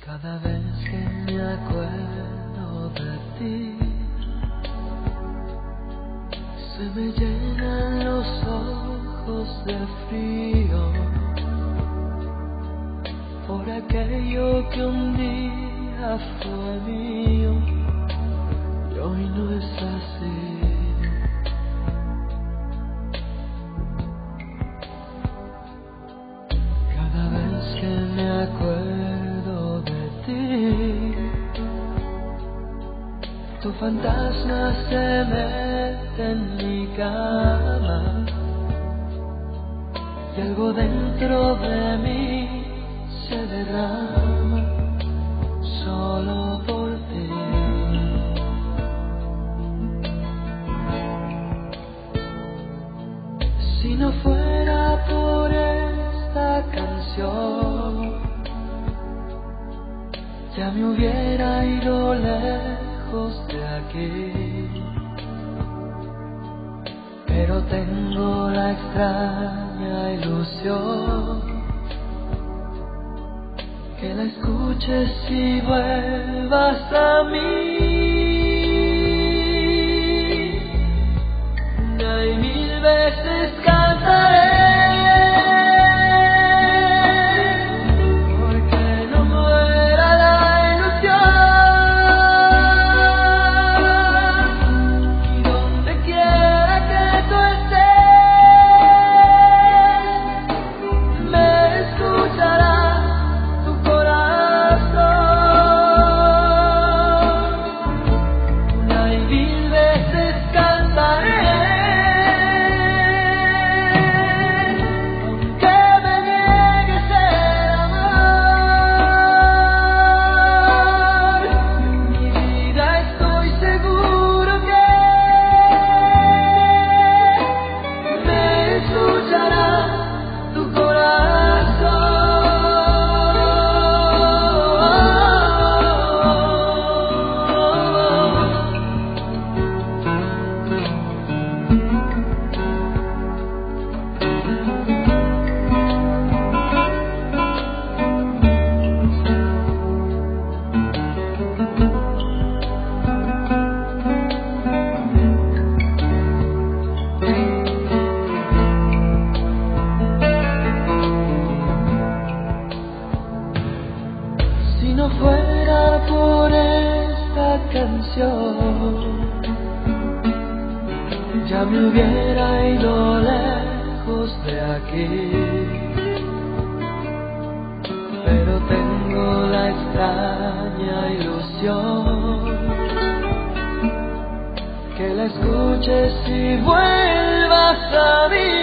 Cada vez que me acuerdo de ti, se me llenan los ojos de frío por aquello que un día fue mío y hoy no es así. Cada vez que me acuerdo de ti, tu fantasma se mete en mi cama y algo dentro de mí se derrama solo por ti. Si no fuera por esta canción, ya me hubiera ido lejos de aquí, pero tengo la extraña ilusión que la escuches y vuelvas a mí. Una y mil veces cantaré, porque no muera la ilusión, y donde quiera que tú estés, me escuchará tu corazón. Una y mil veces cantaré, si no fuera por esta canción, ya me hubiera ido lejos de aquí, pero tengo la extraña ilusión que la escuches y vuelvas a mí.